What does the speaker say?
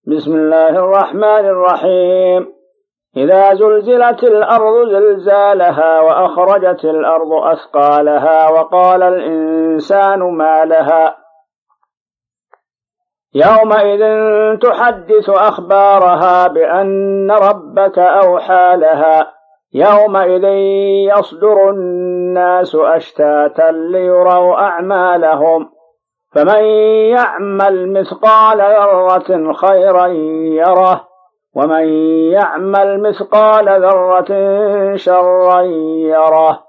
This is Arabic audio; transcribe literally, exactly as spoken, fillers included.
بسم الله الرحمن الرحيم. إذا زلزلت الأرض زلزالها وأخرجت الأرض أثقالها وقال الإنسان ما لها يومئذ تحدث أخبارها بأن ربك أوحى لها يومئذ يصدر الناس أشتاتا ليروا أعمالهم فمن يعمل مثقال ذرة خيرا يره ومن يعمل مثقال ذرة شرا يره.